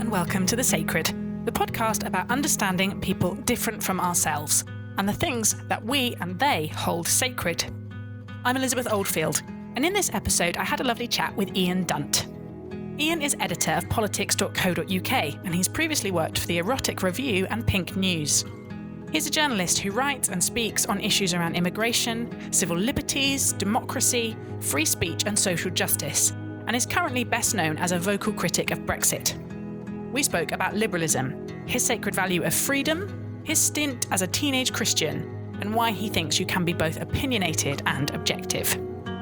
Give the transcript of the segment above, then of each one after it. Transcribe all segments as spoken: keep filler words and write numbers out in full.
and welcome to The Sacred, the podcast about understanding people different from ourselves and the things that we and they hold sacred. I'm Elizabeth Oldfield, and in this episode I had a lovely chat with Ian Dunt. Ian is editor of politics dot co dot uk, and he's previously worked for the Erotic Review and Pink News. He's a journalist who writes and speaks on issues around immigration, civil liberties, democracy, free speech and social justice, and is currently best known as a vocal critic of Brexit. We spoke about liberalism, his sacred value of freedom, his stint as a teenage Christian, and why he thinks you can be both opinionated and objective.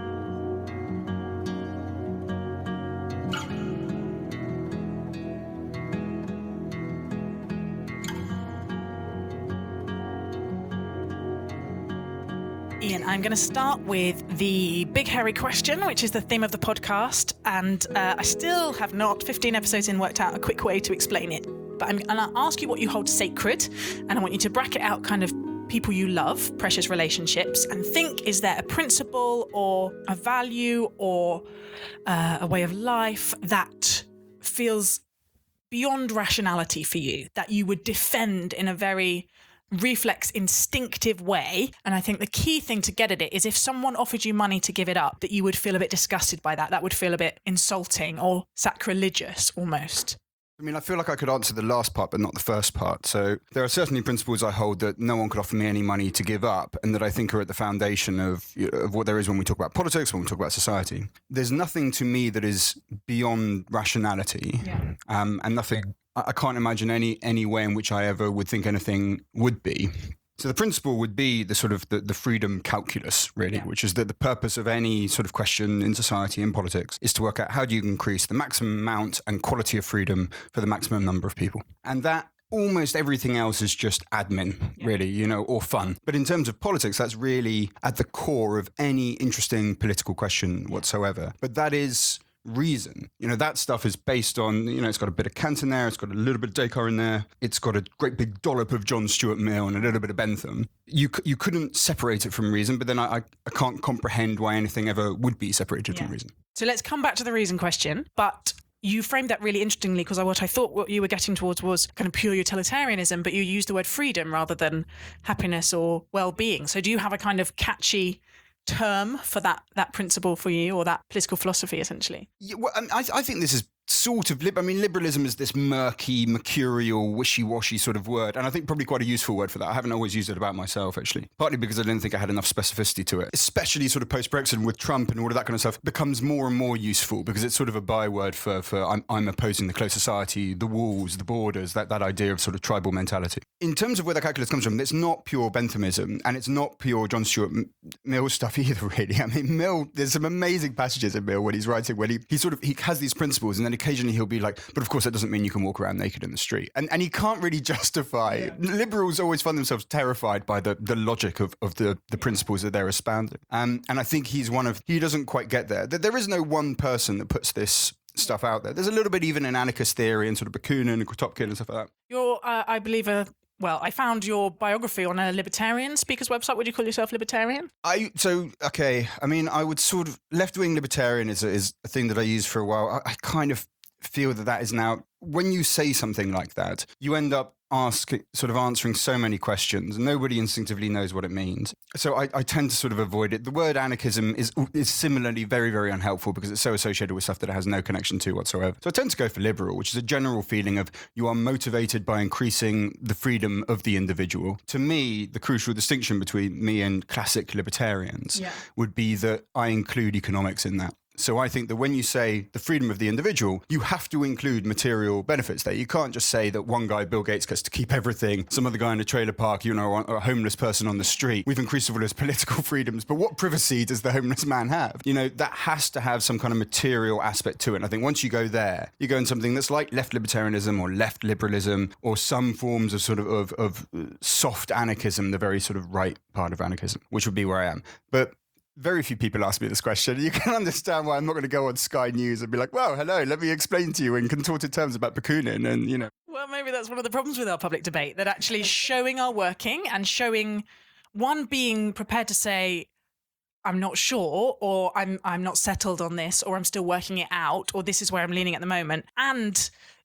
Ian, I'm going to start with the big hairy question, which is the theme of the podcast, and uh, I still have not, fifteen episodes in, worked out a quick way to explain it. But I'm going to ask you what you hold sacred, and I want you to bracket out kind of people you love, precious relationships, and think, is there a principle or a value or uh, a way of life that feels beyond rationality for you, that you would defend in a very reflex, instinctive way? And I think the key thing to get at it is if someone offered you money to give it up, that you would feel a bit disgusted by that. That would feel a bit insulting or sacrilegious almost. I mean, I feel like I could answer the last part, but not the first part. So there are certainly principles I hold that no one could offer me any money to give up, and that I think are at the foundation of, of what there is when we talk about politics, when we talk about society. There's nothing to me that is beyond rationality, yeah. um, and nothing. I can't imagine any any way in which I ever would think anything would be. So the principle would be the sort of the, the freedom calculus, really, yeah. which is that the purpose of any sort of question in society and politics is to work out how do you increase the maximum amount and quality of freedom for the maximum number of people. And that almost everything else is just admin, yeah. really, you know, or fun. But in terms of politics, that's really at the core of any interesting political question whatsoever. But that is reason. You know, that stuff is based on, you know, it's got a bit of Kant in there, it's got a little bit of Descartes in there, it's got a great big dollop of John Stuart Mill and a little bit of Bentham. You you couldn't separate it from reason, but then I, I can't comprehend why anything ever would be separated yeah. from reason. So let's come back to the reason question, but you framed that really interestingly, because what I thought what you were getting towards was kind of pure utilitarianism, but you used the word freedom rather than happiness or well-being. So do you have a kind of catchy term for that that principle for you, or that political philosophy, essentially? Yeah, well, I, I think this is sort of, lib- I mean, liberalism is this murky, mercurial, wishy-washy sort of word, and I think probably quite a useful word for that. I haven't always used it about myself, actually, partly because I didn't think I had enough specificity to it, especially sort of post-Brexit with Trump and all of that kind of stuff becomes more and more useful because it's sort of a byword for, for I'm, I'm opposing the closed society, the walls, the borders, that, that idea of sort of tribal mentality. In terms of where the calculus comes from, it's not pure Benthamism, and it's not pure John Stuart Mill stuff either, really. I mean, Mill, there's some amazing passages in Mill when he's writing, when he, he sort of, he has these principles, and then occasionally he'll be like, but of course that doesn't mean you can walk around naked in the street. And and he can't really justify, yeah. liberals always find themselves terrified by the, the logic of, of the, the principles that they're espousing. Um, and I think he's one of, he doesn't quite get there. There is no one person that puts this stuff out there. There's a little bit even in anarchist theory and sort of Bakunin and Kropotkin and stuff like that. You're, uh, I believe, a Well, I found your biography on a libertarian speaker's website. Would you call yourself libertarian? I so okay. I mean, I would sort of left-wing libertarian is a, is a thing that I used for a while. I, I kind of feel that that is now, when you say something like that, you end up asking, sort of answering so many questions, and nobody instinctively knows what it means. So I, I tend to sort of avoid it. The word anarchism is is similarly very, very unhelpful because it's so associated with stuff that it has no connection to whatsoever. So I tend to go for liberal, which is a general feeling of you are motivated by increasing the freedom of the individual. To me, the crucial distinction between me and classic libertarians yeah. would be that I include economics in that. So I think that when you say the freedom of the individual, you have to include material benefits there. You can't just say that one guy, Bill Gates, gets to keep everything, some other guy in a trailer park, you know, a homeless person on the street. We've increased all his political freedoms, but what privacy does the homeless man have? You know, that has to have some kind of material aspect to it. And I think once you go there, you go in something that's like left libertarianism or left liberalism or some forms of sort of, of, of soft anarchism, the very sort of right part of anarchism, which would be where I am. But very few people ask me this question. You can understand why I'm not going to go on Sky News and be like, well, hello, let me explain to you in contorted terms about Bakunin and, you know. Well, maybe that's one of the problems with our public debate, that actually showing our working and showing, one, being prepared to say, I'm not sure, or I'm I'm not settled on this, or I'm still working it out, or this is where I'm leaning at the moment, and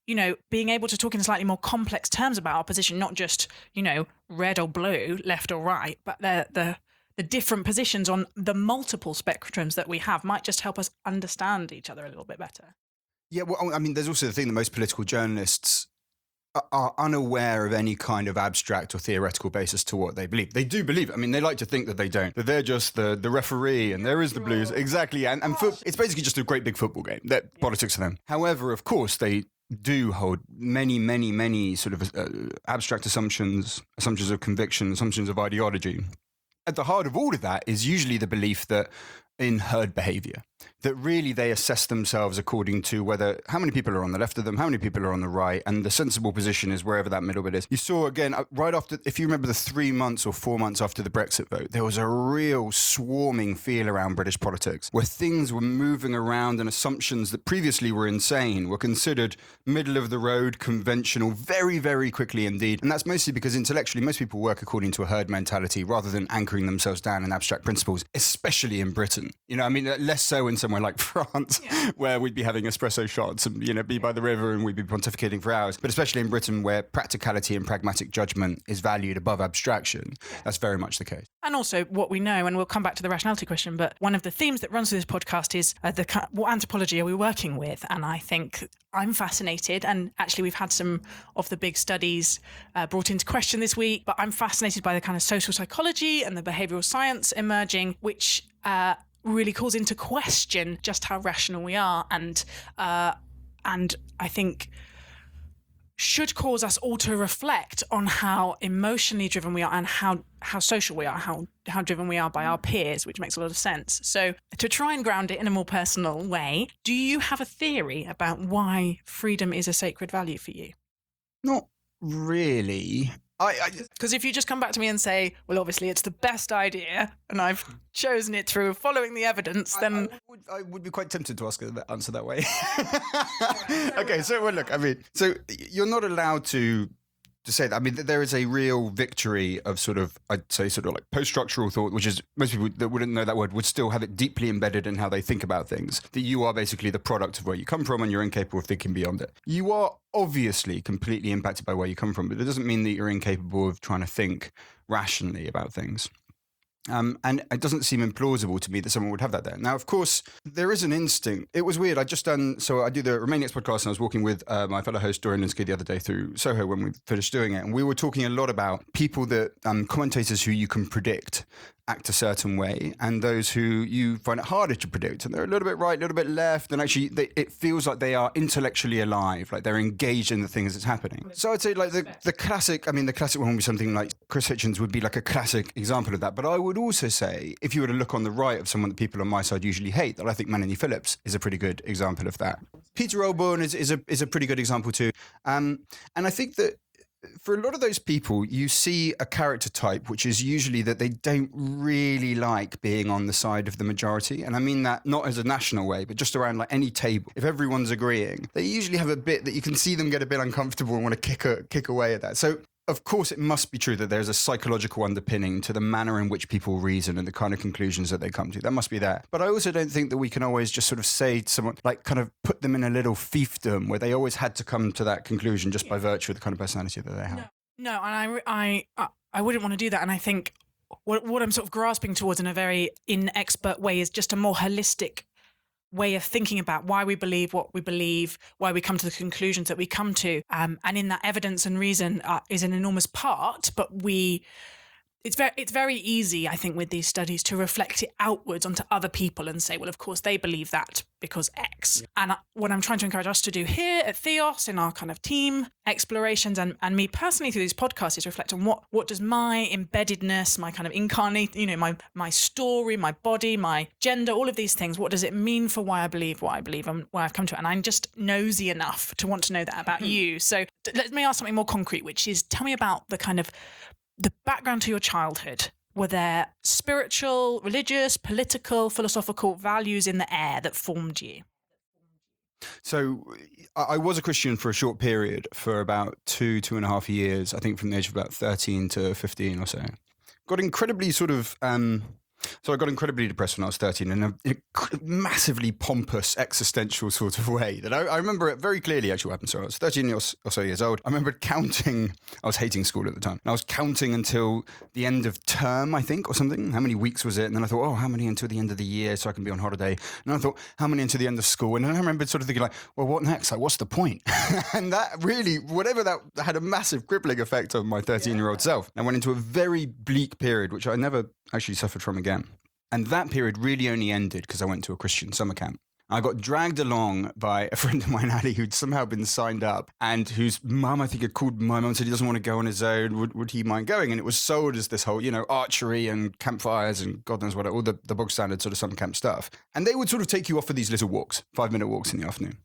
you know, being able to talk in slightly more complex terms about our position, not just, you know, red or blue, left or right, but the the the different positions on the multiple spectrums that we have might just help us understand each other a little bit better. Yeah, well, I mean, there's also the thing that most political journalists are, are unaware of any kind of abstract or theoretical basis to what they believe. They do believe it. I mean, they like to think that they don't, that they're just the, the referee and there is the Blues. Exactly. And, and fo- it's basically just a great big football game. That yeah. Politics for them. However, of course, they do hold many, many, many sort of uh, abstract assumptions, assumptions of conviction, assumptions of ideology. At the heart of all of that is usually the belief that in herd behavior, that really they assess themselves according to whether how many people are on the left of them, how many people are on the right, and the sensible position is wherever that middle bit is. You saw again right after, if you remember the three months or four months after the Brexit vote, there was a real swarming feel around British politics where things were moving around and assumptions that previously were insane were considered middle of the road, conventional, very, very quickly indeed. And that's mostly because intellectually most people work according to a herd mentality rather than anchoring themselves down in abstract principles, especially in Britain. You know, I mean, less so in somewhere like France, yeah. where we'd be having espresso shots and, you know, be by the river and we'd be pontificating for hours. But especially in Britain, where practicality and pragmatic judgment is valued above abstraction, that's very much the case. And also what we know, and we'll come back to the rationality question, but one of the themes that runs through this podcast is uh, the what anthropology are we working with? And I think I'm fascinated, and actually we've had some of the big studies uh, brought into question this week, but I'm fascinated by the kind of social psychology and the behavioural science emerging, which uh, really calls into question just how rational we are, and uh, and I think should cause us all to reflect on how emotionally driven we are and how how social we are, how how driven we are by our peers, which makes a lot of sense. So to try and ground it in a more personal way, do you have a theory about why freedom is a sacred value for you? Not really. Because if you just come back to me and say, well, obviously it's the best idea and I've chosen it through following the evidence, then... I, I, would, I would be quite tempted to ask that answer that way. Okay, so well, look, I mean, so you're not allowed to to say that. I mean, there is a real victory of sort of, I'd say sort of like post-structural thought, which is most people that wouldn't know that word would still have it deeply embedded in how they think about things, that you are basically the product of where you come from and you're incapable of thinking beyond it. You are obviously completely impacted by where you come from, but it doesn't mean that you're incapable of trying to think rationally about things. Um, and it doesn't seem implausible to me that someone would have that there. Now, of course, there is an instinct. It was weird. I just done, so I do the Remainiacs podcast and I was walking with uh, my fellow host Dorian Lynskey the other day through Soho when we finished doing it. And we were talking a lot about people that, um, commentators who you can predict act a certain way and those who you find it harder to predict. And they're a little bit right, a little bit left. And actually, they, it feels like they are intellectually alive, like they're engaged in the things that's happening. So I'd say like the, the classic, I mean, the classic one would be something like Chris Hitchens would be like a classic example of that. But I would also say, if you were to look on the right of someone that people on my side usually hate, that I think Melanie Phillips is a pretty good example of that. Peter Olbourne is, is, a, is a pretty good example too. Um, and I think that for a lot of those people, you see a character type, which is usually that they don't really like being on the side of the majority. And I mean that not as a national way, but just around like any table. If everyone's agreeing, they usually have a bit that you can see them get a bit uncomfortable and want to kick a, kick away at that. So of course, it must be true that there's a psychological underpinning to the manner in which people reason and the kind of conclusions that they come to. That must be there. But I also don't think that we can always just sort of say to someone, like kind of put them in a little fiefdom where they always had to come to that conclusion just by virtue of the kind of personality that they have. No, no and I, I, I wouldn't want to do that. And I think what, what I'm sort of grasping towards in a very inexpert way is just a more holistic way of thinking about why we believe what we believe, why we come to the conclusions that we come to. Um, and in that, evidence and reason uh, is an enormous part, but we... It's very, it's very easy, I think, with these studies to reflect it outwards onto other people and say, well, of course, they believe that because X. Yeah. And what I'm trying to encourage us to do here at Theos in our kind of team explorations and, and me personally through these podcasts is reflect on what what does my embeddedness, my kind of incarnate, you know, my my story, my body, my gender, all of these things, what does it mean for why I believe what I believe and where I've come to it? And I'm just nosy enough to want to know that about mm-hmm. you. So let me ask something more concrete, which is tell me about the kind of the background to your childhood. Were there spiritual, religious, political, philosophical values in the air that formed you? So I was a Christian for a short period, for about two, two and a half years, I think from the age of about thirteen to fifteen or so. Got incredibly sort of... Um, So I got incredibly depressed when I was thirteen in a, in a massively pompous existential sort of way that I, I remember it very clearly actually what happened. So I was thirteen or so years old. I remember counting, I was hating school at the time. And I was counting until the end of term, I think, or something. How many weeks was it? And then I thought, oh, how many until the end of the year so I can be on holiday? And then I thought, how many until the end of school? And then I remember sort of thinking like, well, what next? Like, what's the point? And that really, whatever that had a massive crippling effect on my thirteen-year-old yeah. self. I went into a very bleak period, which I never actually suffered from again. And that period really only ended because I went to a Christian summer camp. I got dragged along by a friend of mine, Ali, who'd somehow been signed up and whose mum, I think, had called my mum and said he doesn't want to go on his own. Would, would he mind going? And it was sold as this whole, you know, archery and campfires and God knows what, all the, the bog standard sort of summer camp stuff. And they would sort of take you off for these little walks, five minute walks in the afternoon,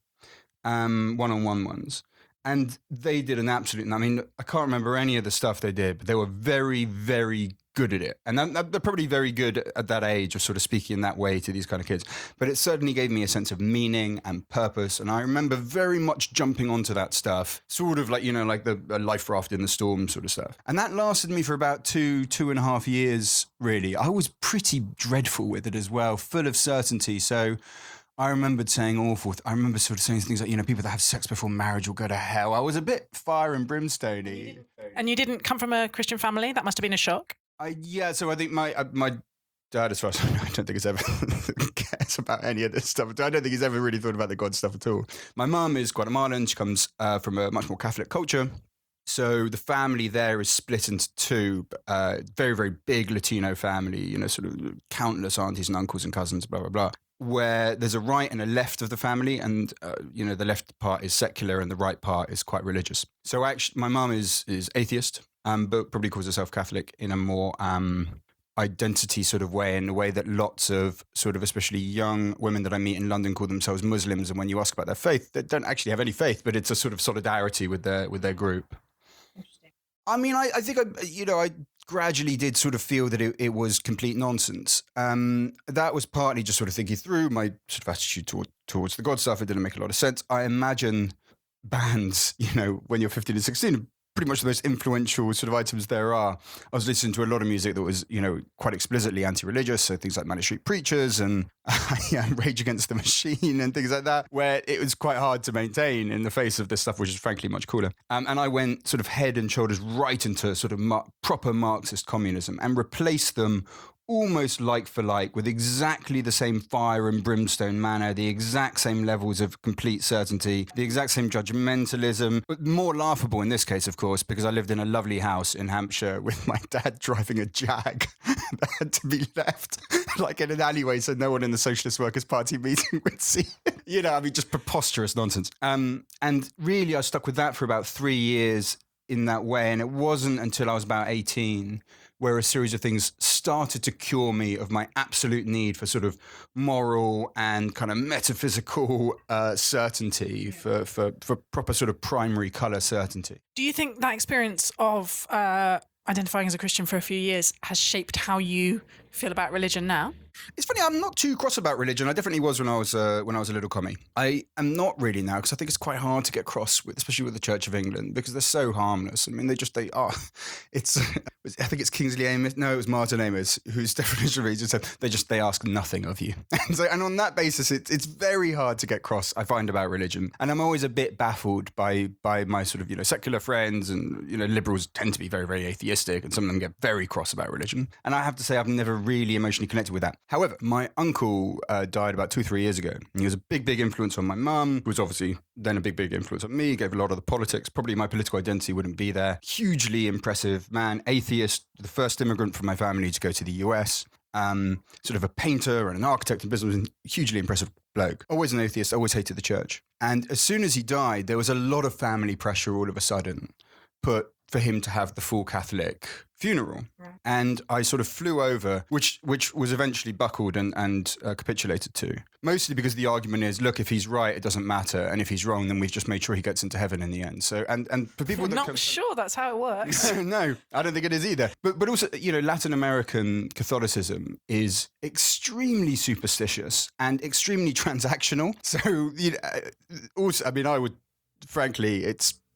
um, one-on-one ones. And they did an absolute, I mean, I can't remember any of the stuff they did, but they were very, very good at it. And they're probably very good at that age of sort of speaking in that way to these kind of kids. But it certainly gave me a sense of meaning and purpose. And I remember very much jumping onto that stuff, sort of like, you know, like the life raft in the storm sort of stuff. And that lasted me for about two, two and a half years, really. I was pretty dreadful with it as well, full of certainty. So I remembered saying awful. I remember sort of saying things like, you know, people that have sex before marriage will go to hell. I was a bit fire and brimstone-y. And you didn't come from a Christian family? That must have been a shock. I, yeah, so I think my uh, my dad, as far as I know, I don't think he's ever cares about any of this stuff. I don't think he's ever really thought about the God stuff at all. My mum is Guatemalan. She comes uh, from a much more Catholic culture. So the family there is split into two, uh, very, very big Latino family, you know, sort of countless aunties and uncles and cousins, blah, blah, blah, where there's a right and a left of the family. And, uh, you know, the left part is secular and the right part is quite religious. So actually, my mum is is atheist. Um, but probably calls herself Catholic in a more um, identity sort of way, in a way that lots of sort of especially young women that I meet in London call themselves Muslims. And when you ask about their faith, they don't actually have any faith, but it's a sort of solidarity with their with their group. Interesting. I mean, I, I think, I, you know, I gradually did sort of feel that it, it was complete nonsense. Um, that was partly just sort of thinking through my sort of attitude toward, towards the God stuff. It didn't make a lot of sense. I imagine bands, you know, when you're fifteen and sixteen, pretty much the most influential sort of items there are. I was listening to a lot of music that was, you know, quite explicitly anti-religious, so things like Manic Street Preachers and uh, yeah, Rage Against the Machine and things like that, where it was quite hard to maintain in the face of this stuff, which is frankly much cooler. Um, and I went sort of head and shoulders right into sort of mar- proper Marxist communism and replaced them almost like for like, with exactly the same fire and brimstone manner, the exact same levels of complete certainty, the exact same judgmentalism, but more laughable in this case, of course, because I lived in a lovely house in Hampshire with my dad driving a Jag that had to be left like in an alleyway so no one in the Socialist Workers' Party meeting would see it. You know, I mean, just preposterous nonsense. Um, and really, I stuck with that for about three years in that way. And it wasn't until I was about eighteen where a series of things started to cure me of my absolute need for sort of moral and kind of metaphysical uh, certainty, for, for, for proper sort of primary colour certainty. Do you think that experience of uh, identifying as a Christian for a few years has shaped how you feel about religion now? It's funny, I'm not too cross about religion. I definitely was when I was uh, when I was a little commie. I am not really now, because I think it's quite hard to get cross with, especially with the Church of England, because they're so harmless. I mean, they just, they are. It's, I think it's Kingsley Amis. No, it was Martin Amis, whose definition of religion said, they just, they ask nothing of you. And, so, and on that basis, it, it's very hard to get cross, I find, about religion. And I'm always a bit baffled by by my sort of, you know, secular friends, and, you know, liberals tend to be very, very atheistic, and some of them get very cross about religion. And I have to say, I've never really emotionally connected with that. However, my uncle uh, died about two, three years ago. He was a big, big influence on my mum, who was obviously then a big, big influence on me, gave a lot of the politics. Probably my political identity wouldn't be there. Hugely impressive man, atheist, the first immigrant from my family to go to the U S, um, sort of a painter and an architect and businessman, hugely impressive bloke. Always an atheist, always hated the church. And as soon as he died, there was a lot of family pressure all of a sudden put for him to have the full Catholic funeral. Right. And I sort of flew over, which which was eventually buckled and, and uh, capitulated to. Mostly because the argument is, look, if he's right, it doesn't matter. And if he's wrong, then we've just made sure he gets into heaven in the end. So, and, and for people I'm that not come, sure that's how it works. No, no, I don't think it is either. But but also, you know, Latin American Catholicism is extremely superstitious and extremely transactional. So, you know, also, I mean, I would, frankly, it's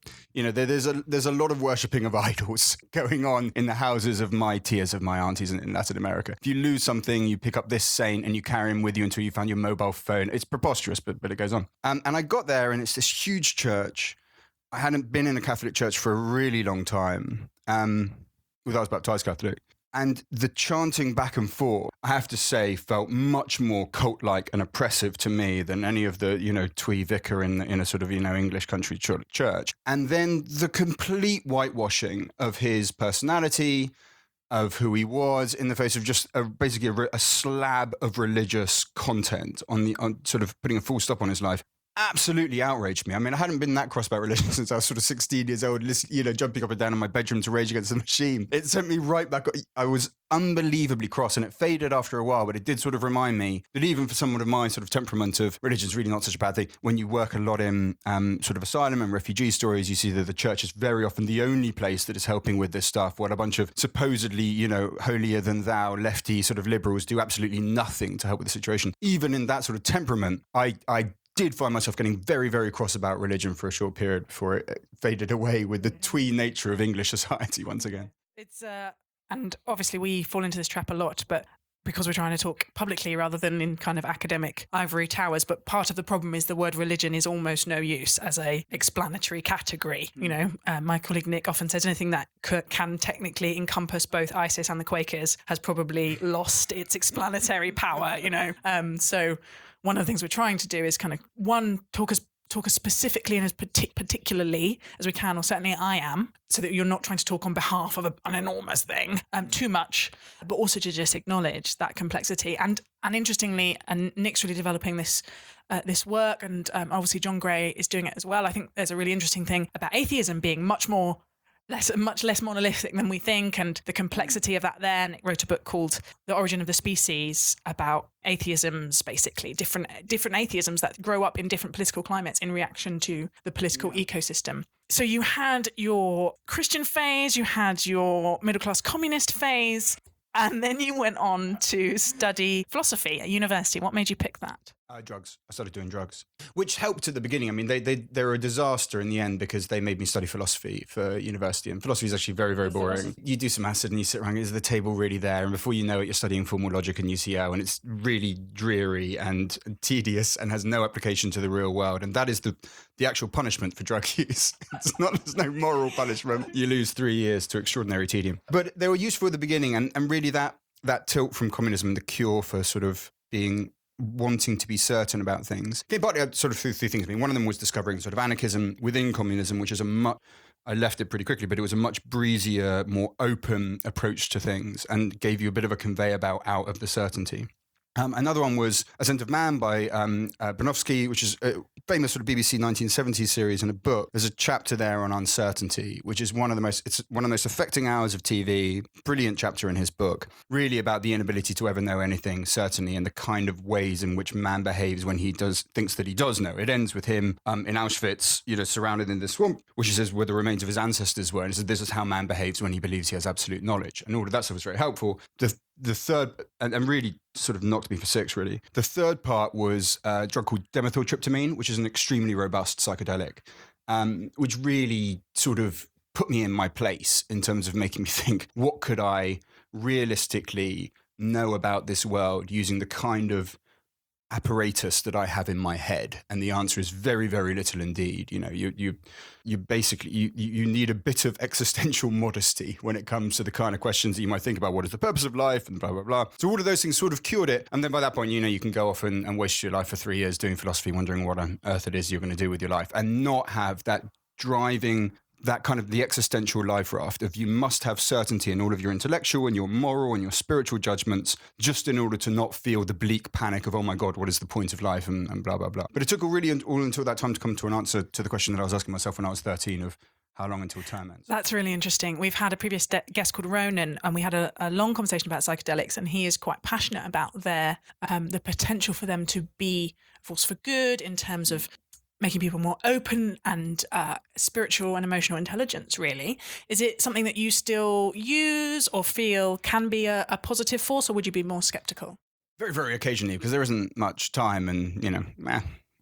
You know, there, there's a there's a lot of worshipping of idols going on in the houses of my tiers of my aunties in, in Latin America. If you lose something, you pick up this saint and you carry him with you until you find your mobile phone. It's preposterous, but but it goes on. Um, and I got there, and it's this huge church. I hadn't been in a Catholic church for a really long time. Um, well, I was baptized Catholic. And the chanting back and forth, I have to say, felt much more cult-like and oppressive to me than any of the, you know, twee vicar in, in a sort of, you know, English country church. And then the complete whitewashing of his personality, of who he was, in the face of just a, basically a, a slab of religious content on the on sort of putting a full stop on his life. Absolutely outraged me. I mean, I hadn't been that cross about religion since I was sort of sixteen years old, you know, jumping up and down in my bedroom to Rage Against the Machine. It sent me right back. I was unbelievably cross, and it faded after a while, but it did sort of remind me that even for someone of my sort of temperament of religion's really not such a bad thing. When you work a lot in um, sort of asylum and refugee stories, you see that the church is very often the only place that is helping with this stuff, while a bunch of supposedly, you know, holier than thou, lefty sort of liberals do absolutely nothing to help with the situation. Even in that sort of temperament, I, I did find myself getting very, very cross about religion for a short period before it faded away with the twee nature of English society once again. It's uh, and obviously we fall into this trap a lot, but because we're trying to talk publicly rather than in kind of academic ivory towers. But part of the problem is the word religion is almost no use as a explanatory category. You know, uh, my colleague Nick often says anything that c- can technically encompass both ISIS and the Quakers has probably lost its explanatory power, you know. Um, so one of the things we're trying to do is kind of, one, talk as talk as specifically and as partic- particularly as we can, or certainly I am, so that you're not trying to talk on behalf of a, an enormous thing um, too much, but also to just acknowledge that complexity. And and interestingly, and Nick's really developing this uh, this work, and um, obviously John Gray is doing it as well. I think there's a really interesting thing about atheism being much more less, much less monolithic than we think, and the complexity of that there. Nick wrote a book called The Origin of the Species about atheisms, basically, different different atheisms that grow up in different political climates in reaction to the political yeah. ecosystem. So you had your Christian phase, you had your middle-class communist phase, and then you went on to study philosophy at university. What made you pick that? Uh, drugs. I started doing drugs, which helped at the beginning. I mean, they they they were a disaster in the end because they made me study philosophy for university, and philosophy is actually very very boring. You do some acid and you sit around. Is the table really there? And before you know it, you're studying formal logic and U C L, and it's really dreary and tedious and has no application to the real world. And that is the the actual punishment for drug use. It's not. There's no moral punishment. You lose three years to extraordinary tedium. But they were useful at the beginning, and and really that that tilt from communism, the cure for sort of being wanting to be certain about things. Okay, partly sort of through three things. I mean, one of them was discovering sort of anarchism within communism, which is a much, I left it pretty quickly, but it was a much breezier, more open approach to things and gave you a bit of a conveyor belt out of the certainty. Um, another one was Ascent of Man by um, uh, Bronowski, which is a famous sort of B B C nineteen seventies series in a book. There's a chapter there on uncertainty, which is one of the most, it's one of the most affecting hours of T V. Brilliant chapter in his book, really about the inability to ever know anything, certainly, and the kind of ways in which man behaves when he does thinks that he does know. It ends with him um, in Auschwitz, you know, surrounded in this swamp, which he says where the remains of his ancestors were. And he says this is how man behaves when he believes he has absolute knowledge. And all of that stuff was very helpful. The The third, and, and really sort of knocked me for six, really. The third part was a drug called dimethyltryptamine, which is an extremely robust psychedelic, um, which really sort of put me in my place in terms of making me think, what could I realistically know about this world using the kind of apparatus that I have in my head? And the answer is very, very little indeed. You know, you you you basically you you need a bit of existential modesty when it comes to the kind of questions that you might think about. What is the purpose of life, and blah blah blah. So all of those things sort of cured it. And then by that point, you know, you can go off and, and waste your life for three years doing philosophy, wondering what on earth it is you're going to do with your life, and not have that driving, that kind of the existential life raft of you must have certainty in all of your intellectual and your moral and your spiritual judgments, just in order to not feel the bleak panic of, oh my God, what is the point of life, and, and blah, blah, blah. But it took really all until that time to come to an answer to the question that I was asking myself when I was thirteen of how long until term ends. That's really interesting. We've had a previous de- guest called Ronan, and we had a, a long conversation about psychedelics, and he is quite passionate about their um, the potential for them to be a force for good in terms of making people more open and uh, spiritual and emotional intelligence, really. Is it something that you still use or feel can be a, a positive force, or would you be more skeptical? Very, very occasionally, because there isn't much time and, you know, eh,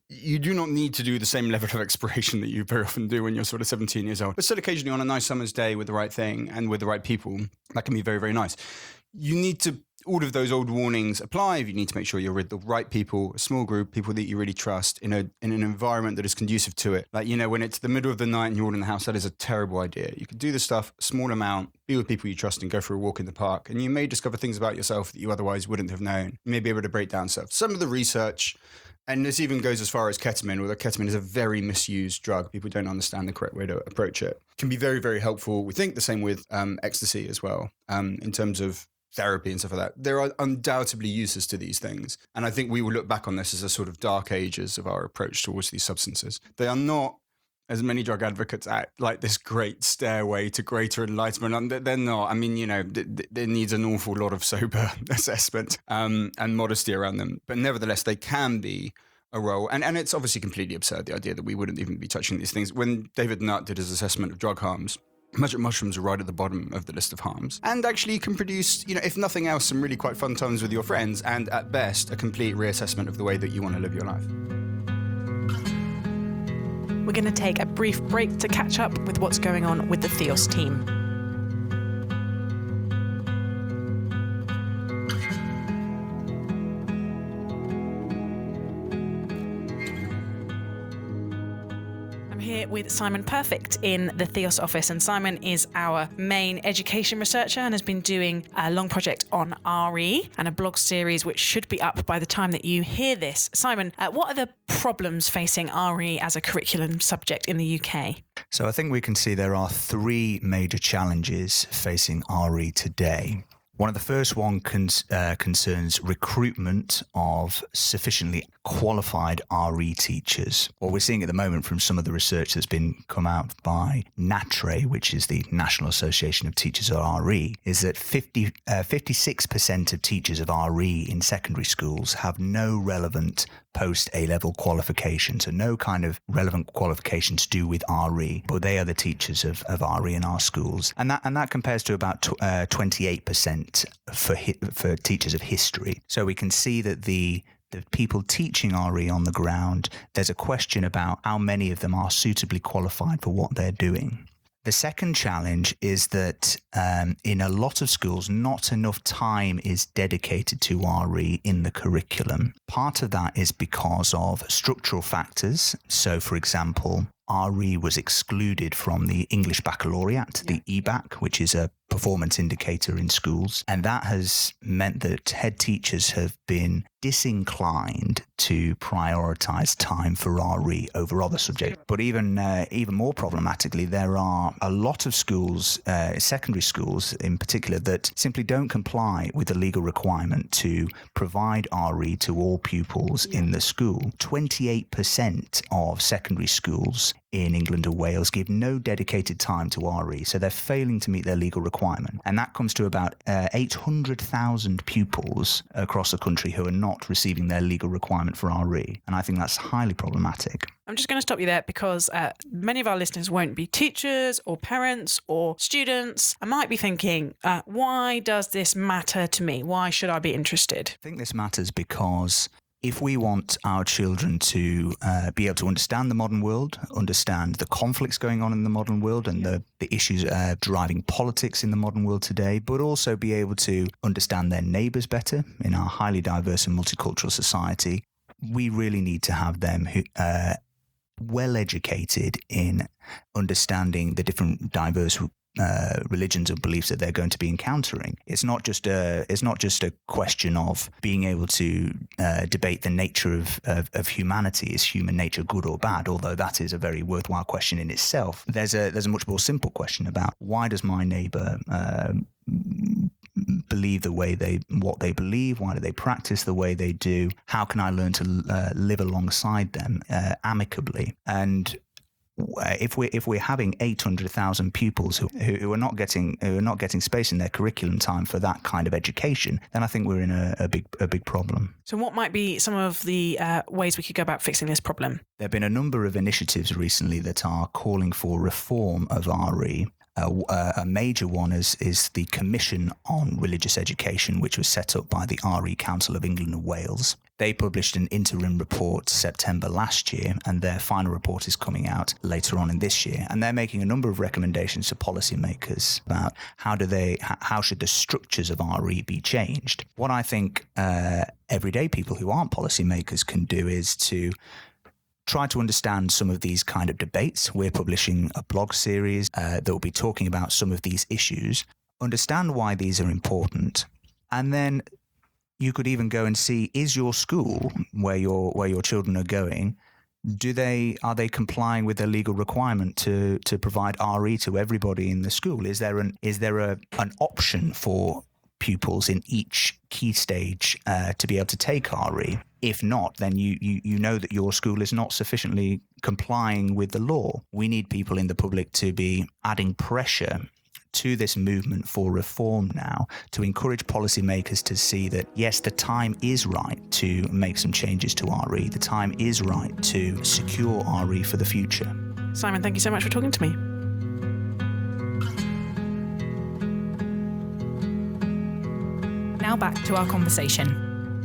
you do not need to do the same level of exploration that you very often do when you're sort of seventeen years old. But still occasionally on a nice summer's day with the right thing and with the right people, that can be very, very nice. You need to, all of those old warnings apply. You need to make sure you're with the right people, a small group, people that you really trust in a in an environment that is conducive to it. Like, you know, when it's the middle of the night and you're all in the house, that is a terrible idea. You could do this stuff, a small amount, be with people you trust and go for a walk in the park. And you may discover things about yourself that you otherwise wouldn't have known. You may be able to break down stuff. Some of the research, and this even goes as far as ketamine, although ketamine is a very misused drug. People don't understand the correct way to approach it. Can be very, very helpful. We think the same with um, ecstasy as well, um, in terms of therapy and stuff like that. There are undoubtedly uses to these things. And I think we will look back on this as a sort of dark ages of our approach towards these substances. They are not, as many drug advocates act, like this great stairway to greater enlightenment. They're not. I mean, you know, there needs an awful lot of sober assessment um, and modesty around them. But nevertheless, they can be a role. And, and it's obviously completely absurd, the idea that we wouldn't even be touching these things. When David Nutt did his assessment of drug harms, magic mushrooms are right at the bottom of the list of harms, and actually can produce, you know, if nothing else, some really quite fun times with your friends, and at best, a complete reassessment of the way that you want to live your life. We're going to take a brief break to catch up with what's going on with the Theos team. With Simon Perfect in the Theos office, and Simon is our main education researcher and has been doing a long project on R E and a blog series which should be up by the time that you hear this. Simon, uh, what are the problems facing R E as a curriculum subject in the U K? So I think we can see there are three major challenges facing R E today. One of the first one con- uh, concerns recruitment of sufficiently qualified R E teachers. What we're seeing at the moment from some of the research that's been come out by NATRE, which is the National Association of Teachers of R E, is that fifty, uh, fifty-six percent of teachers of R E in secondary schools have no relevant post-A-level qualification, so no kind of relevant qualification to do with R E, but they are the teachers of, of R E in our schools. And that and that compares to about tw- uh, twenty-eight percent for hi- for teachers of history. So we can see that the the people teaching R E on the ground, there's a question about how many of them are suitably qualified for what they're doing. The second challenge is that um, in a lot of schools, not enough time is dedicated to R E in the curriculum. Part of that is because of structural factors. So, for example, R E was excluded from the English Baccalaureate, the E B A C, which is a performance indicator in schools. And that has meant that head teachers have been disinclined to prioritise time for R E over other subjects. But even uh, even more problematically, there are a lot of schools, uh, secondary schools in particular, that simply don't comply with the legal requirement to provide R E to all pupils in the school. twenty-eight percent of secondary schools in England and Wales give no dedicated time to R E, so they're failing to meet their legal requirement. And that comes to about uh, eight hundred thousand pupils across the country who are not receiving their legal requirement for R E. And I think that's highly problematic. I'm just going to stop you there because uh, many of our listeners won't be teachers or parents or students. I might be thinking, uh, why does this matter to me? Why should I be interested? I think this matters because if we want our children to uh, be able to understand the modern world, understand the conflicts going on in the modern world and the, the issues uh, driving politics in the modern world today, but also be able to understand their neighbours better in our highly diverse and multicultural society, we really need to have them who, uh, well educated in understanding the different diverse Uh, religions and beliefs that they're going to be encountering. It's not just a it's not just a question of being able to uh, debate the nature of, of of humanity. Is human nature good or bad? Although that is a very worthwhile question in itself. There's a there's a much more simple question about why does my neighbour uh, believe the way they what they believe? Why do they practice the way they do? How can I learn to uh, live alongside them uh, amicably? And If we're if we're having eight hundred thousand pupils who, who are not getting who are not getting space in their curriculum time for that kind of education, then I think we're in a, a big a big problem. So, what might be some of the uh, ways we could go about fixing this problem? There have been a number of initiatives recently that are calling for reform of R E. Uh, a major one is, is the Commission on Religious Education, which was set up by the R E Council of England and Wales. They published an interim report September last year, and their final report is coming out later on in this year. And they're making a number of recommendations to policymakers about how do they, how should the structures of R E be changed. What I think uh, everyday people who aren't policymakers can do is to try to understand some of these kind of debates. We're publishing a blog series uh, that will be talking about some of these issues, understand why these are important, and then you could even go and see, is your school where your where your children are going, do they are they complying with their legal requirement to to provide R E to everybody in the school? Is there an is there a an option for pupils in each key stage uh, to be able to take R E? If not, then you, you you know that your school is not sufficiently complying with the law. We need people in the public to be adding pressure to this movement for reform now, to encourage policymakers to see that, yes, the time is right to make some changes to R E. The time is right to secure R E for the future. Simon, thank you so much for talking to me. Now back to our conversation.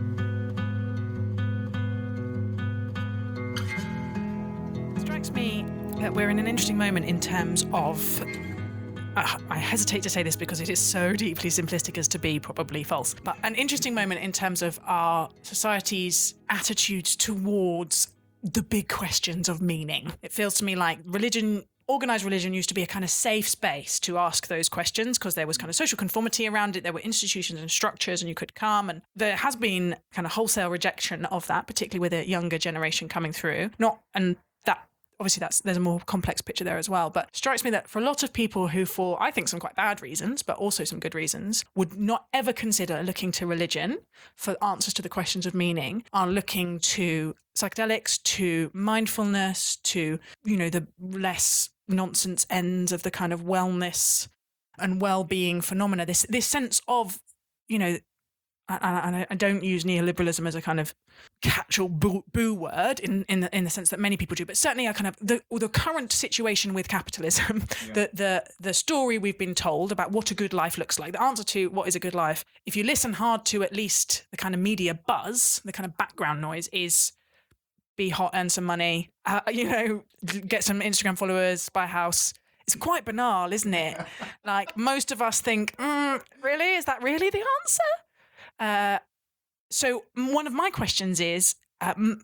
It strikes me that we're in an interesting moment in terms of, uh, I hesitate to say this because it is so deeply simplistic as to be probably false, but an interesting moment in terms of our society's attitudes towards the big questions of meaning. It feels to me like religion Organised religion used to be a kind of safe space to ask those questions because there was kind of social conformity around it. There were institutions and structures and you could come. And there has been kind of wholesale rejection of that, particularly with a younger generation coming through. Not, and that obviously that's there's a more complex picture there as well. But it strikes me that for a lot of people who, for I think some quite bad reasons, but also some good reasons, would not ever consider looking to religion for answers to the questions of meaning, are looking to psychedelics, to mindfulness, to, you know, the less nonsense ends of the kind of wellness and well-being phenomena. This this sense of, you know, and I, I don't use neoliberalism as a kind of catch-all boo, boo word in in the, in the sense that many people do, but certainly a kind of the the current situation with capitalism, yeah. the the the story we've been told about what a good life looks like, the answer to what is a good life. If you listen hard to at least the kind of media buzz, the kind of background noise is, be hot, earn some money, uh, you know, get some Instagram followers, buy a house. It's quite banal, isn't it? Like, most of us think, mm, really? Is that really the answer? Uh, so one of my questions is, um,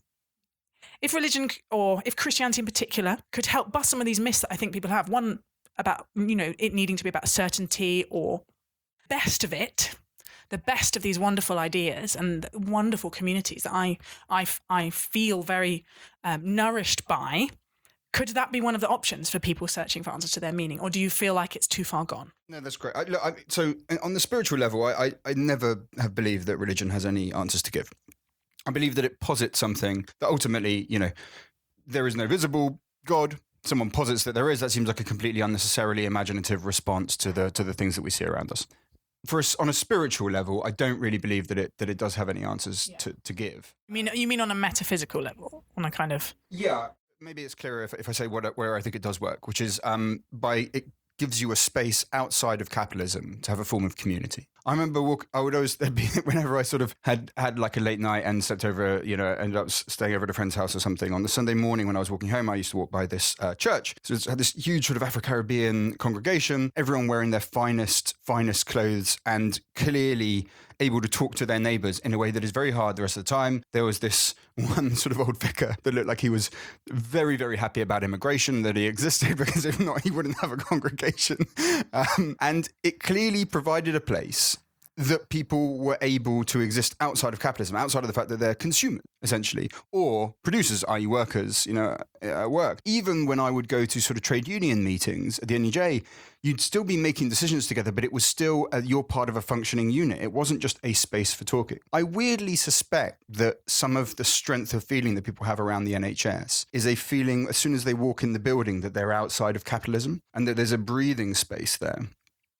if religion, or if Christianity in particular, could help bust some of these myths that I think people have. One about, you know, it needing to be about certainty, or best of it, the best of these wonderful ideas and wonderful communities that I I, I feel very um, nourished by. Could that be one of the options for people searching for answers to their meaning, or do you feel like it's too far gone? No, that's great. I, look, I, so on the spiritual level, I, I, I never have believed that religion has any answers to give. I believe that it posits something that ultimately, you know, there is no visible God. Someone posits that there is. That seems like a completely unnecessarily imaginative response to the to the things that we see around us. For us, on a spiritual level, I don't really believe that it that it does have any answers yeah. to, to give. You mean you mean on a metaphysical level, on a kind of yeah. Maybe it's clearer if, if I say what where I think it does work, which is um, by it gives you a space outside of capitalism to have a form of community. I remember walk, I would always there'd be whenever I sort of had had like a late night and slept over, you know, ended up staying over at a friend's house or something. On the Sunday morning when I was walking home, I used to walk by this uh, church. So it had this huge sort of Afro-Caribbean congregation, everyone wearing their finest finest clothes and clearly able to talk to their neighbours in a way that is very hard the rest of the time. There was this one sort of old vicar that looked like he was very, very happy about immigration, that he existed, because if not, he wouldn't have a congregation. Um, and it clearly provided a place that people were able to exist outside of capitalism, outside of the fact that they're consumers, essentially, or producers, that is workers, you know, at work. Even when I would go to sort of trade union meetings at the N E J, you'd still be making decisions together, but it was still uh, you're part of a functioning unit. It wasn't just a space for talking. I weirdly suspect that some of the strength of feeling that people have around the N H S is a feeling as soon as they walk in the building that they're outside of capitalism and that there's a breathing space there.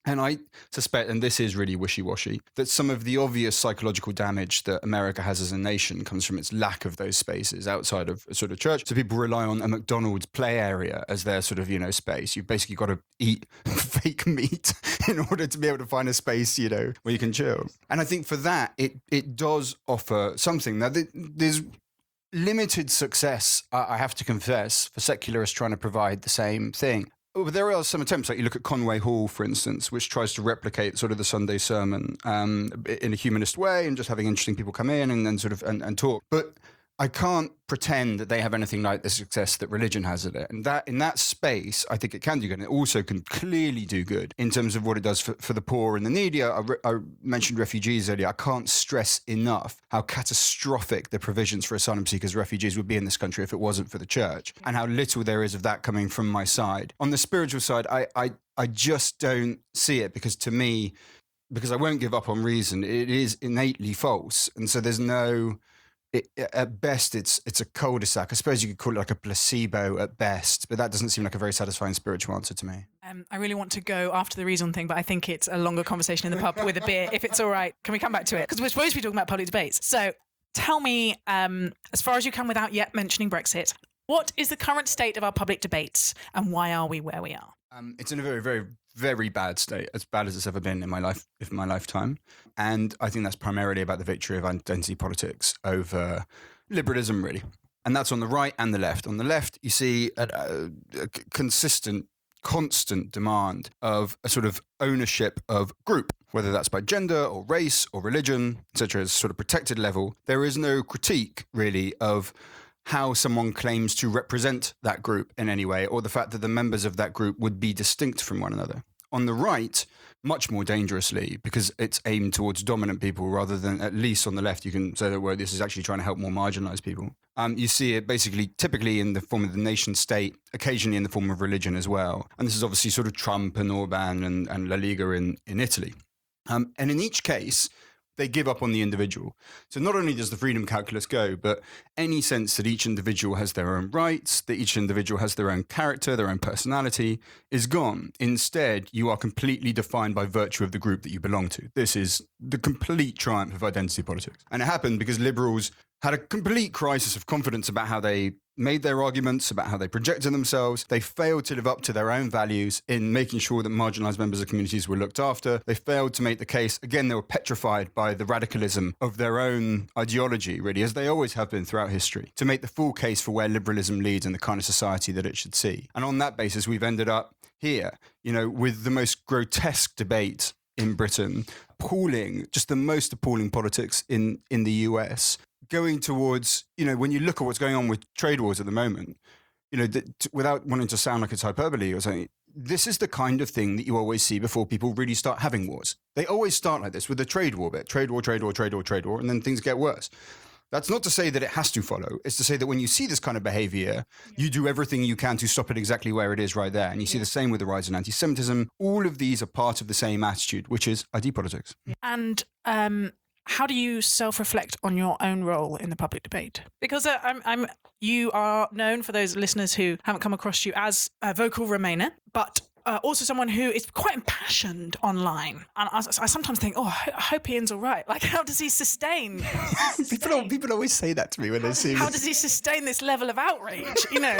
And I suspect, and this is really wishy-washy, that some of the obvious psychological damage that America has as a nation comes from its lack of those spaces outside of a sort of church. So people rely on a McDonald's play area as their sort of, you know, space. You've basically got to eat fake meat in order to be able to find a space, you know, where you can chill. And I think for that, it it does offer something. Now, there's limited success, I have to confess, for secularists trying to provide the same thing. But there are some attempts, like you look at Conway Hall, for instance, which tries to replicate sort of the Sunday sermon um, in a humanist way and just having interesting people come in and then sort of and, and talk. But I can't pretend that they have anything like the success that religion has at it. And that in that space, I think it can do good. And it also can clearly do good in terms of what it does for, for the poor and the needy. I, re- I mentioned refugees earlier. I can't stress enough how catastrophic the provisions for asylum seekers, refugees would be in this country if it wasn't for the church, and how little there is of that coming from my side. On the spiritual side, I, I, I just don't see it, because to me, because I won't give up on reason, it is innately false. And so there's no... It, at best, it's it's a cul-de-sac. I suppose you could call it like a placebo at best, but that doesn't seem like a very satisfying spiritual answer to me. Um, I really want to go after the reason thing, but I think it's a longer conversation in the pub with a beer, if it's all right. Can we come back to it? Because we're supposed to be talking about public debates. So tell me, um, as far as you can without yet mentioning Brexit, what is the current state of our public debates and why are we where we are? Um, it's in a very, very, very bad state, as bad as it's ever been in my life, in my lifetime. And I think that's primarily about the victory of identity politics over liberalism, really. And that's on the right and the left. On the left, you see a, a, a consistent, constant demand of a sort of ownership of group, whether that's by gender or race or religion, et cetera, as a sort of protected level. There is no critique, really, of how someone claims to represent that group in any way, or the fact that the members of that group would be distinct from one another. On the right, much more dangerously, because it's aimed towards dominant people rather than, at least on the left, you can say that well, this is actually trying to help more marginalized people. Um, you see it basically typically in the form of the nation state, occasionally in the form of religion as well. And this is obviously sort of Trump and Orban and, and La Liga in, in Italy. Um, and in each case, they give up on the individual. So not only does the freedom calculus go, but any sense that each individual has their own rights, that each individual has their own character, their own personality, is gone. Instead, you are completely defined by virtue of the group that you belong to. This is the complete triumph of identity politics. And it happened because liberals had a complete crisis of confidence about how they made their arguments, about how they projected themselves. They failed to live up to their own values in making sure that marginalized members of communities were looked after. They failed to make the case. Again, they were petrified by the radicalism of their own ideology, really, as they always have been throughout history, to make the full case for where liberalism leads and the kind of society that it should see. And on that basis, we've ended up here, you know, with the most grotesque debate in Britain, appalling, just the most appalling politics in, in the U S, going towards, you know, when you look at what's going on with trade wars at the moment, you know, th- without wanting to sound like it's hyperbole or something, this is the kind of thing that you always see before people really start having wars. They always start like this with the trade war bit, trade war, trade war, trade war, trade war, and then things get worse. That's not to say that it has to follow. It's to say that when you see this kind of behavior, you do everything you can to stop it exactly where it is right there. And you see the same with the rise in anti-Semitism. All of these are part of the same attitude, which is I D politics. And um, how do you self-reflect on your own role in the public debate? Because uh, I'm, I'm, you are known, for those listeners who haven't come across you, as a vocal Remainer, but uh, also someone who is quite impassioned online. And I, I sometimes think, oh, I hope Ian's all right. Like, how does he sustain? sustain? people, people always say that to me when how, they see me. How does he sustain this level of outrage? You know.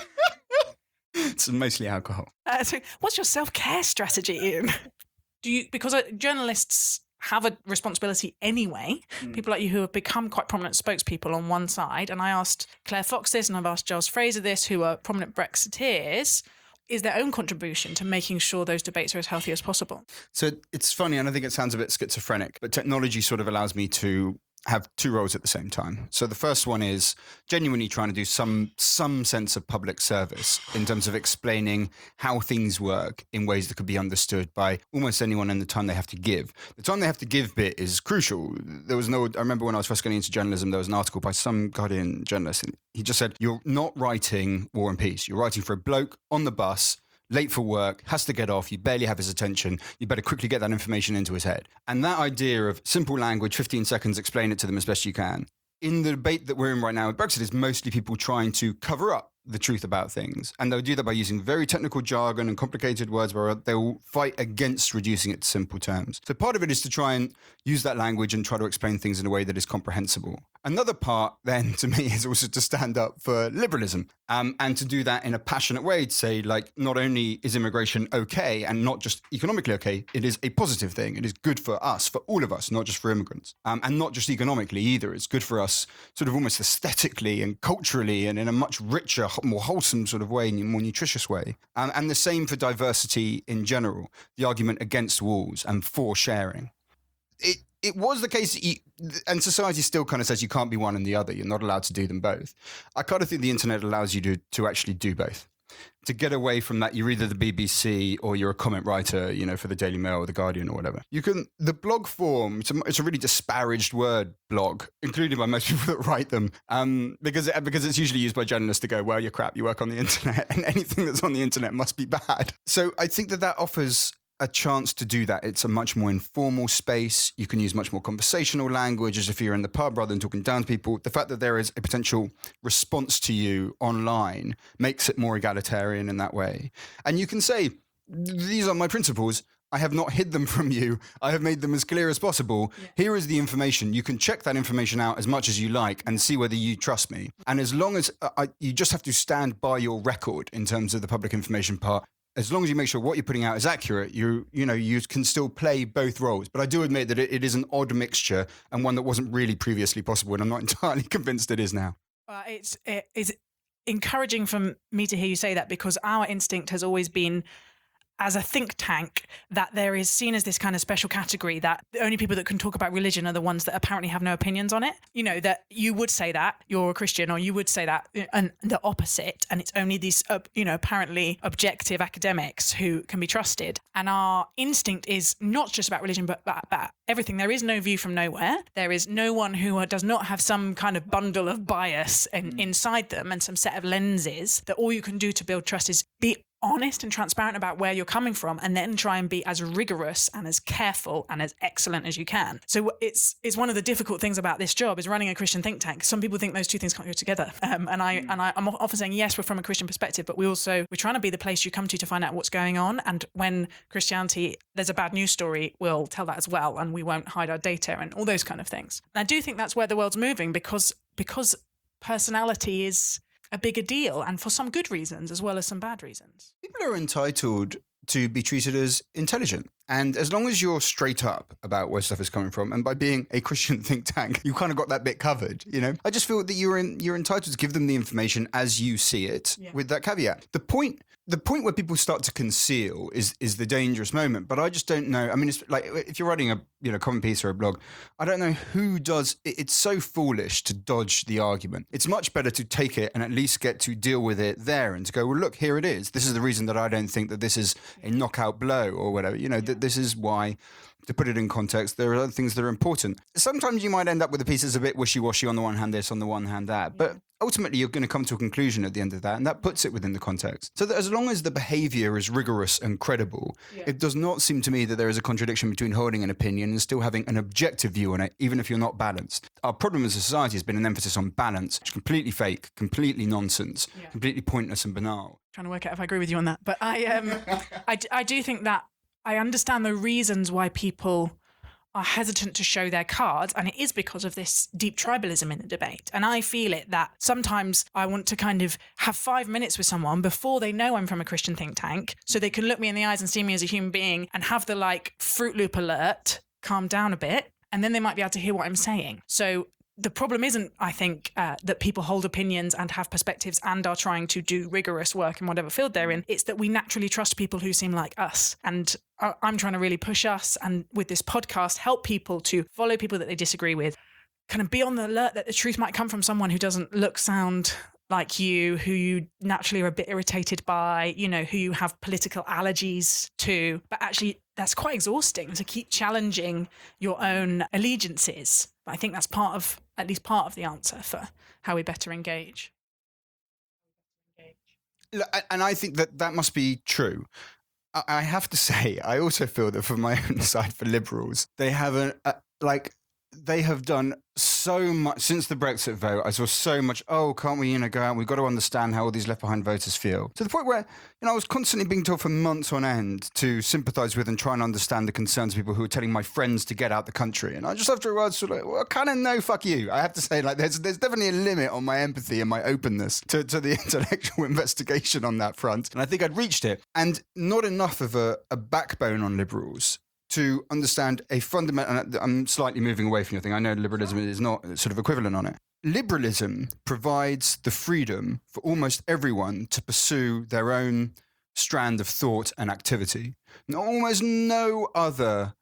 It's mostly alcohol. Uh, so, what's your self-care strategy, Ian? Do you because uh, journalists have a responsibility anyway. Mm. People like you who have become quite prominent spokespeople on one side. And I asked Claire Fox this, and I've asked Giles Fraser this, who are prominent Brexiteers, is their own contribution to making sure those debates are as healthy as possible. So it's funny, and I think it sounds a bit schizophrenic, but technology sort of allows me to have two roles at the same time. So the first one is genuinely trying to do some some sense of public service in terms of explaining how things work in ways that could be understood by almost anyone in the time they have to give. The time they have to give bit is crucial. There was no, I remember when I was first getting into journalism, there was an article by some Guardian journalist, and he just said, you're not writing War and Peace. You're writing for a bloke on the bus, late for work, has to get off, you barely have his attention, you better quickly get that information into his head. And that idea of simple language, fifteen seconds, explain it to them as best you can. In the debate that we're in right now with Brexit is mostly people trying to cover up the truth about things. And they'll do that by using very technical jargon and complicated words where they'll fight against reducing it to simple terms. So part of it is to try and use that language and try to explain things in a way that is comprehensible. Another part then to me is also to stand up for liberalism um, and to do that in a passionate way, to say, like, not only is immigration okay and not just economically okay, it is a positive thing. It is good for us, for all of us, not just for immigrants. Um, and not just economically either. It's good for us sort of almost aesthetically and culturally and in a much richer, more wholesome sort of way, more nutritious way. Um, and the same for diversity in general, the argument against walls and for sharing. It it was the case, that you, and society still kind of says you can't be one and the other. You're not allowed to do them both. I kind of think the internet allows you to, to actually do both. To get away from that, you're either the B B C or you're a comment writer, you know, for the Daily Mail or the Guardian or whatever. You can, the blog form, it's a, it's a really disparaged word, blog, included by most people that write them, um, because, it, because it's usually used by journalists to go, well, you're crap, you work on the internet, and anything that's on the internet must be bad. So I think that that offers a chance to do that. It's a much more informal space. You can use much more conversational language as if you're in the pub rather than talking down to people. The fact that there is a potential response to you online makes it more egalitarian in that way. And you can say, these are my principles. I have not hid them from you. I have made them as clear as possible. Yeah. Here is the information. You can check that information out as much as you like and see whether you trust me. And as long as uh, I, you just have to stand by your record in terms of the public information part. As long as you make sure what you're putting out is accurate, you you know, you can still play both roles. But I do admit that it, it is an odd mixture and one that wasn't really previously possible. And I'm not entirely convinced it is now. Uh, it's, it is encouraging for me to hear you say that, because our instinct has always been, as a think tank, that there is seen as this kind of special category that the only people that can talk about religion are the ones that apparently have no opinions on it. You know, that you would say that you're a Christian, or you would say that, and the opposite. And it's only these, uh, you know, apparently objective academics who can be trusted. And our instinct is not just about religion, but about, about everything. There is no view from nowhere. There is no one who does not have some kind of bundle of bias in, inside them and some set of lenses, that all you can do to build trust is be honest and transparent about where you're coming from, and then try and be as rigorous and as careful and as excellent as you can. So it's it's one of the difficult things about this job is running a Christian think tank. Some people think those two things can't go together. Um, and I mm. and I, I'm often saying, yes, we're from a Christian perspective, but we also, we're trying to be the place you come to to find out what's going on. And when Christianity, there's a bad news story, we'll tell that as well, and we won't hide our data and all those kind of things. And I do think that's where the world's moving, because because personality is a bigger deal, and for some good reasons as well as some bad reasons. People are entitled to be treated as intelligent. And as long as you're straight up about where stuff is coming from, and by being a Christian think tank, you kind of got that bit covered, you know? I just feel that you're in, you're entitled to give them the information as you see it, yeah, with that caveat. The point the point where people start to conceal is is the dangerous moment. But I just don't know. I mean, it's like if you're writing a you know comment piece or a blog, I don't know who does. It, it's so foolish to dodge the argument. It's much better to take it and at least get to deal with it there, and to go, well, look, here it is. This is the reason that I don't think that this is a knockout blow or whatever. You know, th- this is why. To put it in context, there are other things that are important. Sometimes you might end up with a piece that's a bit wishy-washy, on the one hand this, on the one hand that. But ultimately, you're going to come to a conclusion at the end of that, and that puts it within the context. So that as long as the behavior is rigorous and credible, yeah, it does not seem to me that there is a contradiction between holding an opinion and still having an objective view on it, even if you're not balanced. Our problem as a society has been an emphasis on balance, which is completely fake, completely nonsense, yeah, completely pointless and banal. Trying to work out if I agree with you on that. But I, um, I, I do think that I understand the reasons why people are hesitant to show their cards, and it is because of this deep tribalism in the debate. And I feel it that sometimes I want to kind of have five minutes with someone before they know I'm from a Christian think tank, so they can look me in the eyes and see me as a human being and have the like Fruit Loop alert, calm down a bit, and then they might be able to hear what I'm saying. So the problem isn't, I think, uh, that people hold opinions and have perspectives and are trying to do rigorous work in whatever field they're in. It's that we naturally trust people who seem like us. And I- I'm trying to really push us, and with this podcast, help people to follow people that they disagree with, kind of be on the alert that the truth might come from someone who doesn't look, sound like you, who you naturally are a bit irritated by, you know, who you have political allergies to. But actually, that's quite exhausting to keep challenging your own allegiances. But I think that's part of, at least part of the answer for how we better engage. And I think that that must be true. I have to say, I also feel that from my own side, for liberals, they have a, a like they have done so much since the Brexit vote. I saw so much, oh, can't we, you know, go out? We've got to understand how all these left behind voters feel. To the point where, you know, I was constantly being told for months on end to sympathise with and try and understand the concerns of people who were telling my friends to get out the country. And I just after a while sort of like, well, kind of no, fuck you. I have to say, like, there's there's definitely a limit on my empathy and my openness to, to the intellectual investigation on that front. And I think I'd reached it. And not enough of a, a backbone on liberals to understand a fundamental, and I'm slightly moving away from your thing. I know liberalism is not sort of equivalent on it. Liberalism provides the freedom for almost everyone to pursue their own strand of thought and activity. And almost no other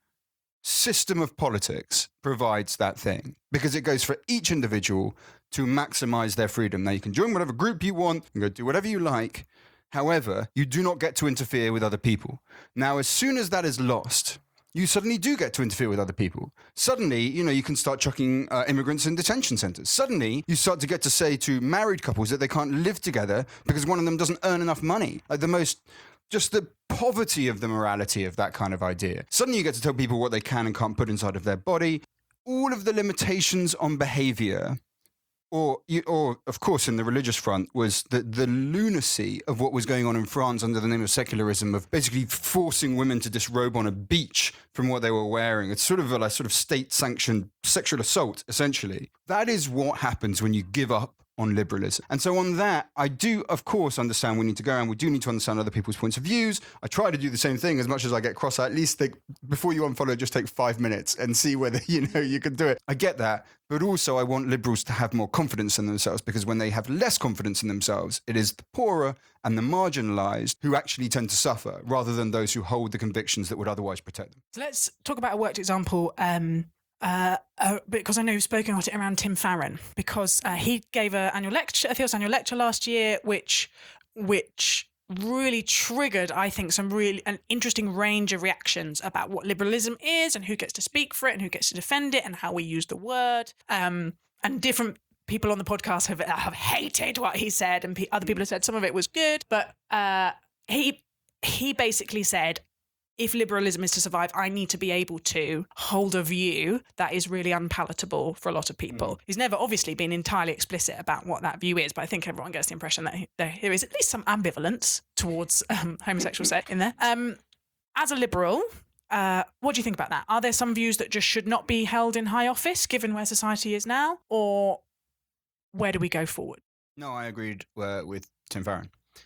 system of politics provides that thing, because it goes for each individual to maximize their freedom. Now, you can join whatever group you want, you can go do whatever you like. However, you do not get to interfere with other people. Now, as soon as that is lost, you suddenly do get to interfere with other people. Suddenly, you know, you can start chucking uh, immigrants in detention centers. Suddenly, you start to get to say to married couples that they can't live together because one of them doesn't earn enough money. Like the most, just the poverty of the morality of that kind of idea. Suddenly, you get to tell people what they can and can't put inside of their body. All of the limitations on behavior, or, or of course, in the religious front, was the, the lunacy of what was going on in France under the name of secularism, of basically forcing women to disrobe on a beach from what they were wearing. It's sort of a like, sort of state-sanctioned sexual assault, essentially. That is what happens when you give up on liberalism. And so on that, I do, of course, understand we need to go and we do need to understand other people's points of views. I try to do the same thing as much as I get cross. I at least think, before you unfollow, just take five minutes and see whether, you know, you can do it. I get that. But also I want liberals to have more confidence in themselves, because when they have less confidence in themselves, it is the poorer and the marginalized who actually tend to suffer, rather than those who hold the convictions that would otherwise protect them. So let's talk about a worked example. Um... Uh, uh, because I know you've spoken about it around Tim Farron, because uh, he gave an annual lecture, a Theos annual lecture last year, which which really triggered, I think, some really an interesting range of reactions about what liberalism is and who gets to speak for it and who gets to defend it and how we use the word. Um, and different people on the podcast have have hated what he said, and p- other people have said some of it was good, but uh, he he basically said, if liberalism is to survive, I need to be able to hold a view that is really unpalatable for a lot of people. Mm. He's never obviously been entirely explicit about what that view is, but I think everyone gets the impression that there is at least some ambivalence towards um, homosexual sex in there. Um, as a liberal, uh, what do you think about that? Are there some views that just should not be held in high office, given where society is now? Or where do we go forward? No, I agreed uh, with Tim Farron.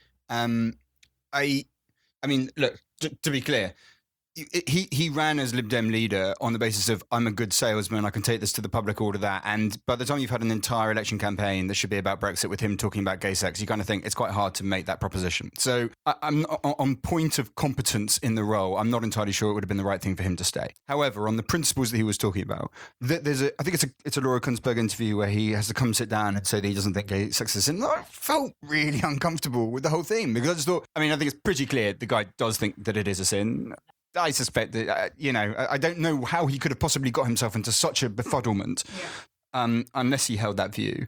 Um, I, I mean, look, t- to be clear, he he ran as Lib Dem leader on the basis of, I'm a good salesman, I can take this to the public, all of that. And by the time you've had an entire election campaign that should be about Brexit with him talking about gay sex, you kind of think it's quite hard to make that proposition. So I, I'm on point of competence in the role, I'm not entirely sure it would have been the right thing for him to stay. However, on the principles that he was talking about, there's a, I think it's a it's a Laura Kunzberg interview where he has to come sit down and say that he doesn't think gay sex is sin. I felt really uncomfortable with the whole thing, because I just thought, I mean, I think it's pretty clear the guy does think that it is a sin. I suspect that, uh, you know, I, I don't know how he could have possibly got himself into such a befuddlement yeah. um, unless he held that view.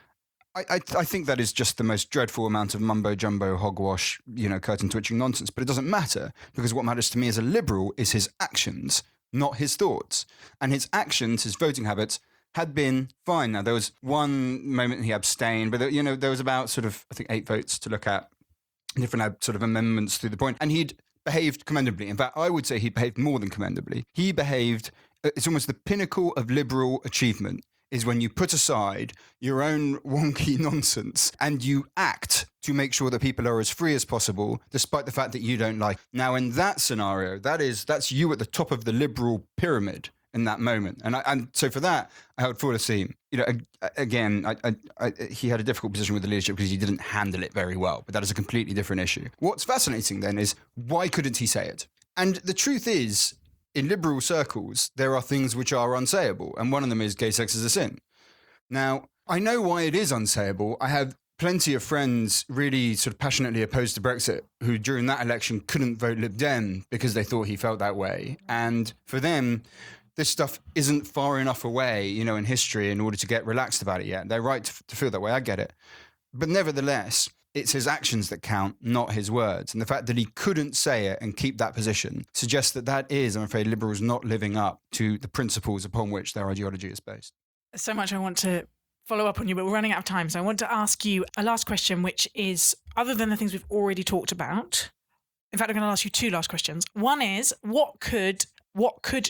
I, I, I think that is just the most dreadful amount of mumbo-jumbo, hogwash, you know, curtain-twitching nonsense. But it doesn't matter, because what matters to me as a liberal is his actions, not his thoughts. And his actions, his voting habits, had been fine. Now, there was one moment he abstained, but, there, you know, there was about sort of, I think, eight votes to look at, different sort of amendments through the point. And he'd behaved commendably. In fact, I would say he behaved more than commendably. He behaved, it's almost the pinnacle of liberal achievement, is when you put aside your own wonky nonsense and you act to make sure that people are as free as possible, despite the fact that you don't like. Now, in that scenario, that is, that's you at the top of the liberal pyramid in that moment. And I, and so for that, I held full esteem. You know, again, I, I, I, he had a difficult position with the leadership because he didn't handle it very well, but that is a completely different issue. What's fascinating then is, why couldn't he say it? And the truth is, in liberal circles, there are things which are unsayable, and one of them is gay sex is a sin. Now, I know why it is unsayable. I have plenty of friends really sort of passionately opposed to Brexit who during that election couldn't vote Lib Dem because they thought he felt that way. And for them, this stuff isn't far enough away, you know, in history in order to get relaxed about it yet. They're right to, to feel that way. I get it. But nevertheless, it's his actions that count, not his words. And the fact that he couldn't say it and keep that position suggests that that is, I'm afraid, liberals not living up to the principles upon which their ideology is based. So much I want to follow up on you, but we're running out of time. So I want to ask you a last question, which is, other than the things we've already talked about, in fact, I'm going to ask you two last questions. One is, what could what could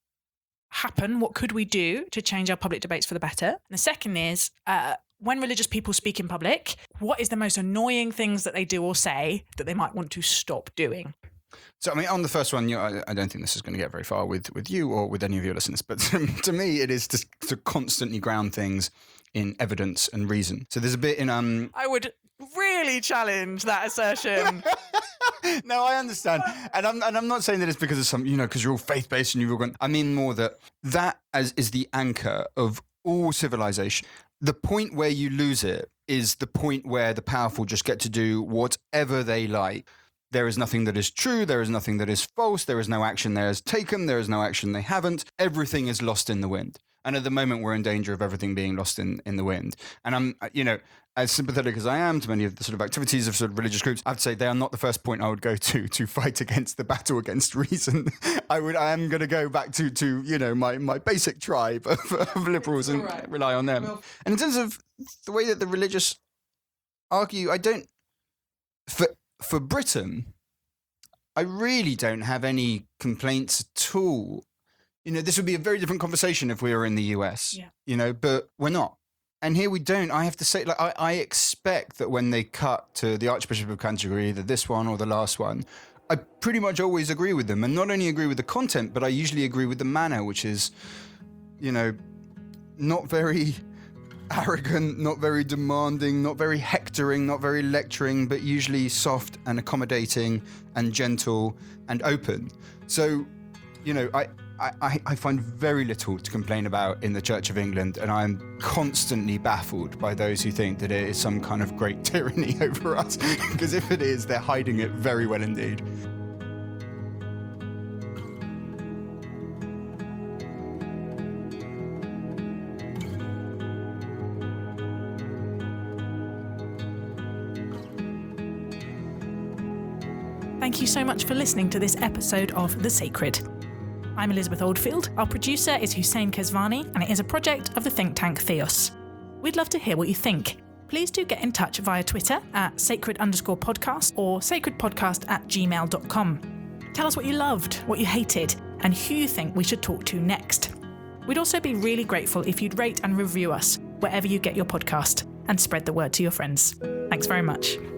happen? What could we do to change our public debates for the better? And the second is, uh, when religious people speak in public, what is the most annoying things that they do or say that they might want to stop doing? So, I mean, on the first one, you know, I, I don't think this is going to get very far with, with you or with any of your listeners, but to, to me, it is to, to constantly ground things in evidence and reason. So there's a bit in... um. I would really challenge that assertion. No, I understand. And I'm and I'm not saying that it's because of some, you know, because you're all faith-based and you're all going... I mean more that that as is the anchor of all civilization. The point where you lose it is the point where the powerful just get to do whatever they like. There is nothing that is true. There is nothing that is false. There is no action there is taken. There is no action they haven't. Everything is lost in the wind. And at the moment, we're in danger of everything being lost in, in the wind. And I'm, you know, as sympathetic as I am to many of the sort of activities of sort of religious groups, I'd say they are not the first point I would go to to fight against the battle against reason. I would, I am going to go back to, to you know, my, my basic tribe of, of liberals and right. rely on them. Well, and in terms of the way that the religious argue, I don't, for for Britain, I really don't have any complaints at all. You know, this would be a very different conversation if we were in the U S, yeah. you know, but we're not. And here we don't. I have to say, like, I, I expect that when they cut to the Archbishop of Canterbury, either this one or the last one, I pretty much always agree with them. And not only agree with the content, but I usually agree with the manner, which is, you know, not very arrogant, not very demanding, not very hectoring, not very lecturing, but usually soft and accommodating and gentle and open. So, you know, I... I, I find very little to complain about in the Church of England, and I'm constantly baffled by those who think that it is some kind of great tyranny over us, because if it is, they're hiding it very well indeed. Thank you so much for listening to this episode of The Sacred. I'm Elizabeth Oldfield. Our producer is Hussein Kesvani, and it is a project of the think tank Theos. We'd love to hear what you think. Please do get in touch via Twitter at sacred underscore podcast or sacredpodcast at gmail dot com. Tell us what you loved, what you hated, and who you think we should talk to next. We'd also be really grateful if you'd rate and review us wherever you get your podcast and spread the word to your friends. Thanks very much.